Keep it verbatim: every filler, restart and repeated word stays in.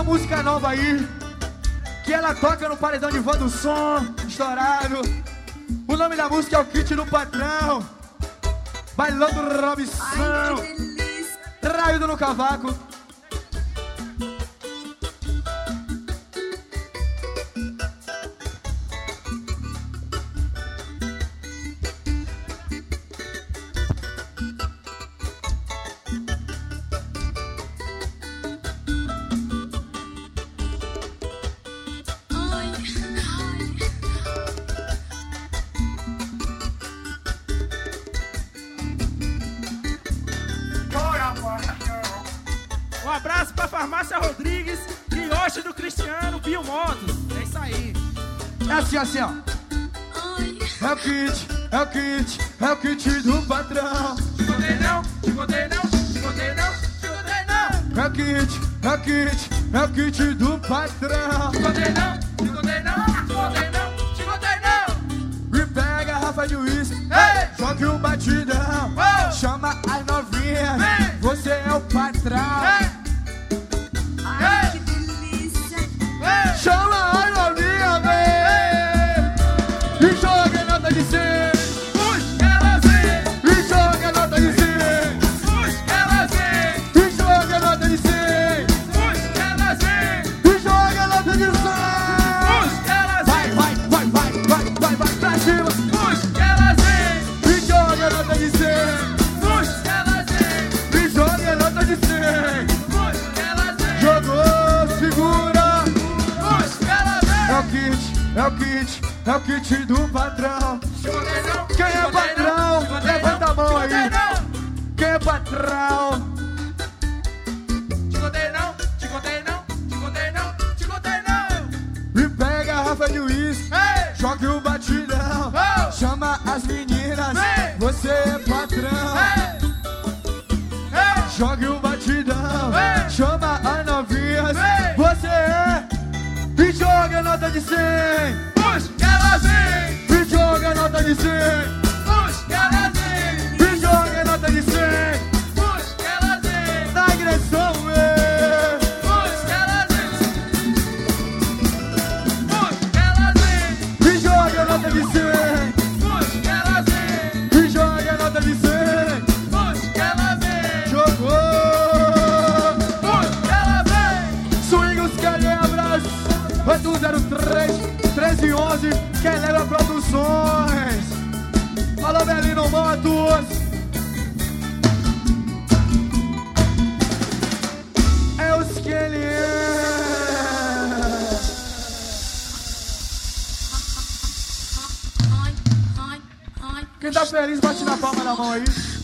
uma música nova aí, que ela toca no paredão de van do som, estourado. O nome da música é o Kit do Patrão, bailando Robson, traído no cavaco. Um abraço pra Farmácia Rodrigues, Brioche do Cristiano, Bio Motos. É isso aí. É assim, assim, ó. É o kit, é o kit, é o kit do patrão. Te contei não, te contei não, te contei não, te contei não. É o kit, é o kit, é o kit do patrão. Te contei não, te contei não, te contei não, te contei não. E pega a garrafa de uísque, Ei! joga o batidão, Oh! chama as novinhas, Ei! você é o patrão. Ei! Ai, que delícia. Ei! Chama as novinhas, vem! E joga nota de cem, Puxa ela vem, e joga nota de cem, puxa ela vem, e joga nota de cem, puxa ela vem, e joga nota de cem. puxa ela Vai, vem, vai, vai, vai, vai, vai, vai pra cima. puxa ela vem, E joga nota de cem, puxa ela vem, e joga nota de cem. puxa ela vem, Jogou, segura. puxa ela vem. É o kit, é o kit, é o kit do patrão. Te contei não, Quem te é contei patrão? não, te contei Levanta a não, mão te contei aí. não. Quem é patrão? Te contei não, te contei não, te contei não, te contei não. E pega a garrafa de uísque, Ei! joga o batidão, Oh! chama as meninas, Ei! você é patrão. Ei! Ei! Joga o batidão, Ei! chama as novinhas, Ei! você é. E joga nota de cem, Puxa ela vem, e joga nota de cem, puxa ela vem, e joga nota de cem. puxa ela vem, Na agressão, é. puxa ela vem, puxa ela vem, E joga nota de cem, puxa ela vem, e joga nota de cem. puxa ela vem, Jogou! puxa ela vem. Swing os Calebras, oito zero três, treze onze, Calebra Produções. Alô, Belino Motos. É os que ele é. Ai, ai, ai. Quem tá feliz, bate na palma da mão aí.